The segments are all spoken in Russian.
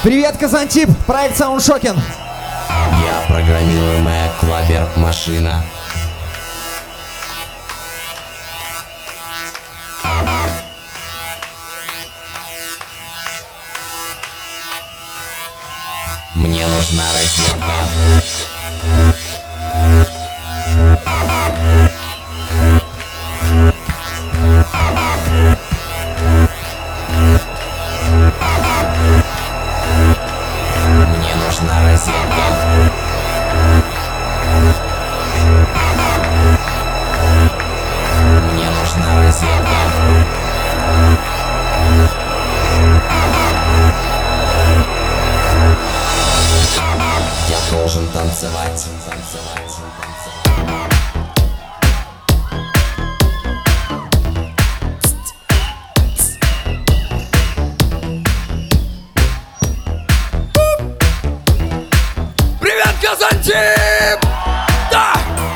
Привет, Казантип, проект Soundshocking. Я программируемая клабер-машина. Мне нужна розетка. Мне нужна розетка. Мне нужна розетка. Я должен танцевать. Привет, Казантип! Да!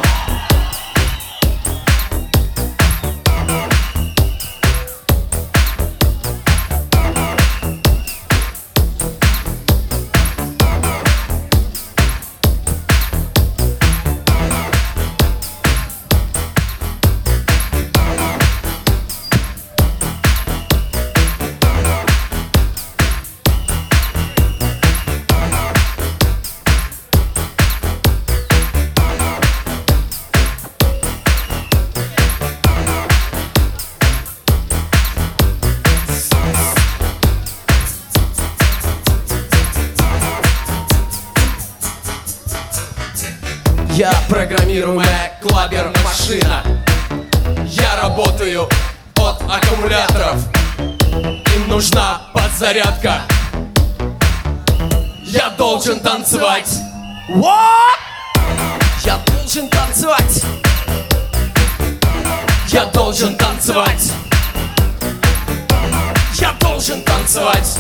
Я программируемая клабер-машина. Я работаю от аккумуляторов. Им нужна подзарядка. Я должен танцевать. What? Я должен танцевать. Я должен танцевать. Я должен танцевать.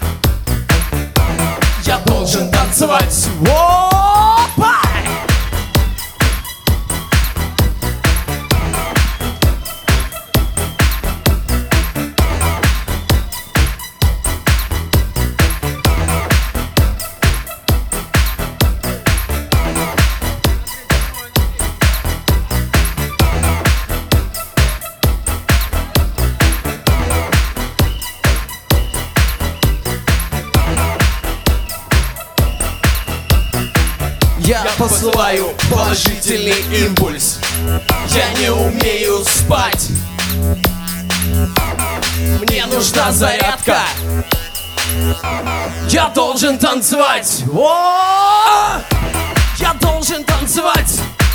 Я должен танцевать. Опа! Я посылаю положительный импульс. Я не умею спать. Мне нужна зарядка. Я должен танцевать. О! Я должен танцевать.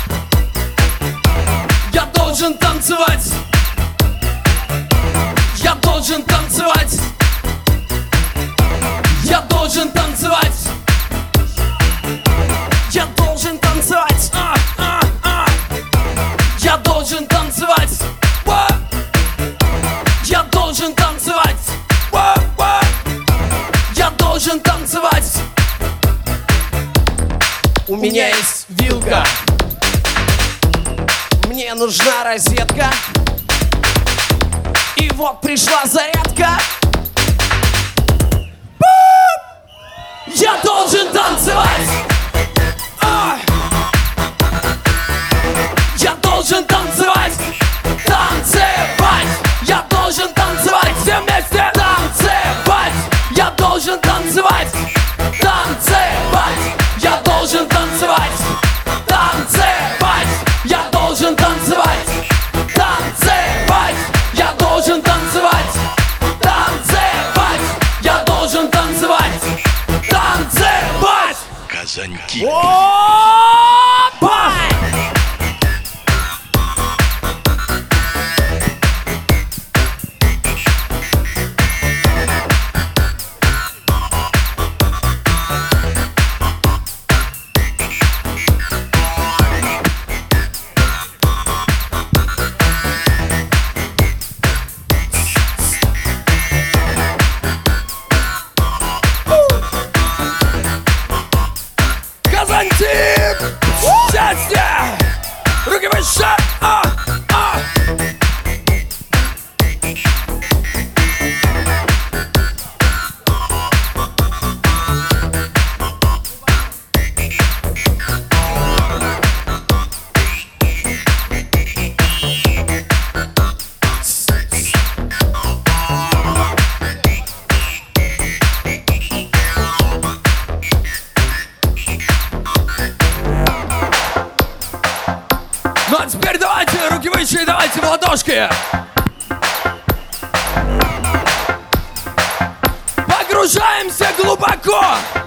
Я должен танцевать. Я должен танцевать. Я должен танцевать. Я должен танцевать. Я должен танцевать. Я должен танцевать. Я должен танцевать. У меня есть вилка. Мне нужна розетка. И вот пришла зарядка. Я должен танцевать. Я должен танцевать. Танцевать. Я должен танцевать. Все вместе. Танцевать. Я должен танцевать. Танцевать. Я должен танцевать. Танцевать. Я должен танцевать. Танцевать. Я должен танцевать. Танцевать. Я должен танцевать. Танцевать. Казантип. Опа! Казантип! Счастье! Руки выше! руки выше и давайте в ладошки. Погружаемся глубоко.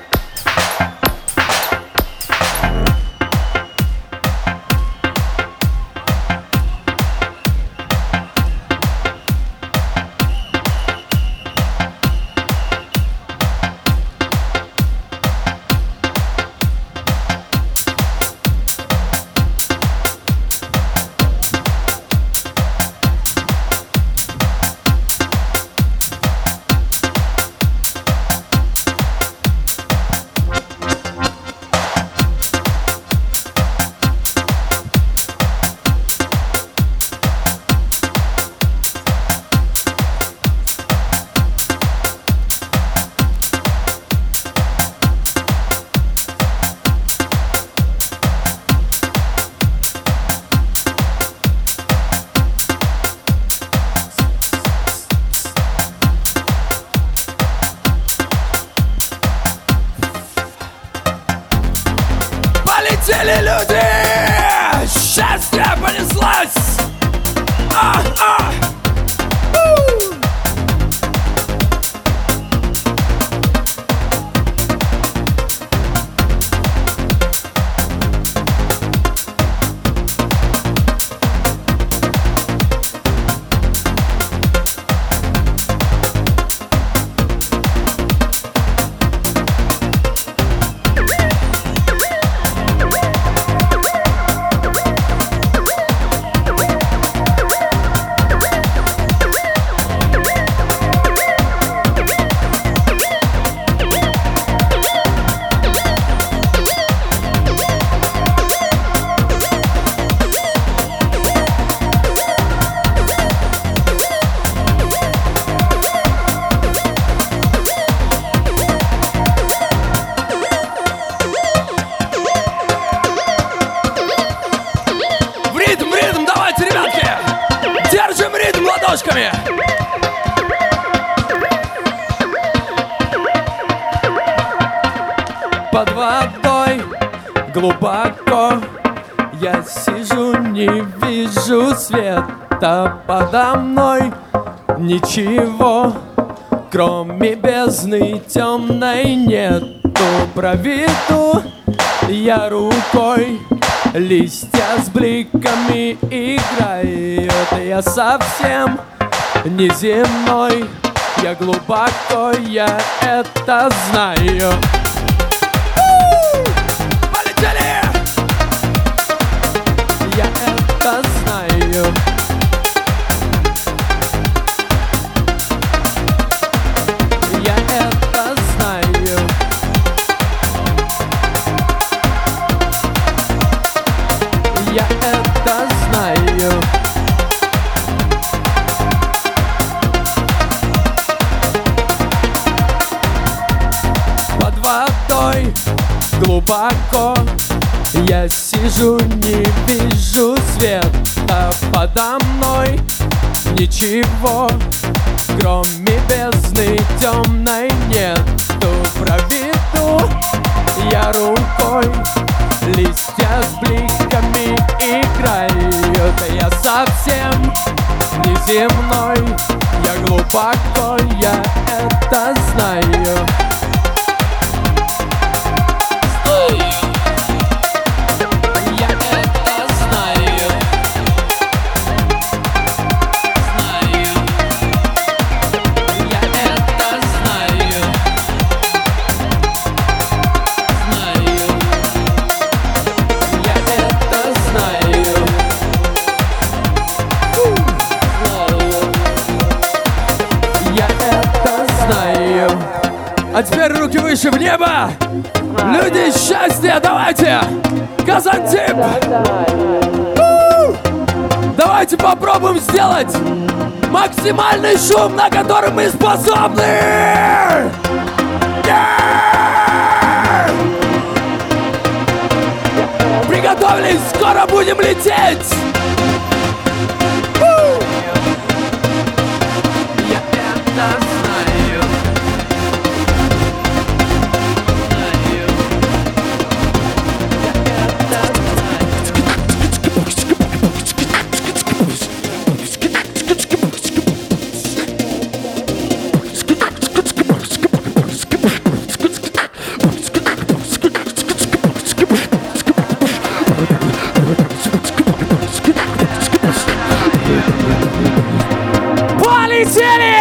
Полетели люди! Счастье понеслось! Ладошками! Под водой глубоко я сижу, не вижу света подо мной. Ничего, кроме бездны темной, нету. Проведу я рукой, листья с бликами играют. Я совсем неземной, я глубоко, я это знаю. Полетели! Я это знаю. Я это знаю. Я это знаю. Под водой глубоко я сижу, не вижу света подо мной. Ничего, кроме бездны темной, нету. Проведу я рукой, листья с бликами играют. Я совсем неземной, я глубоко, я это знаю. А теперь руки выше в небо. Люди счастья, давайте. Казантип. Давайте попробуем сделать максимальный шум, на который мы способны. Приготовились, скоро будем лететь. Я это знаю. Полетели!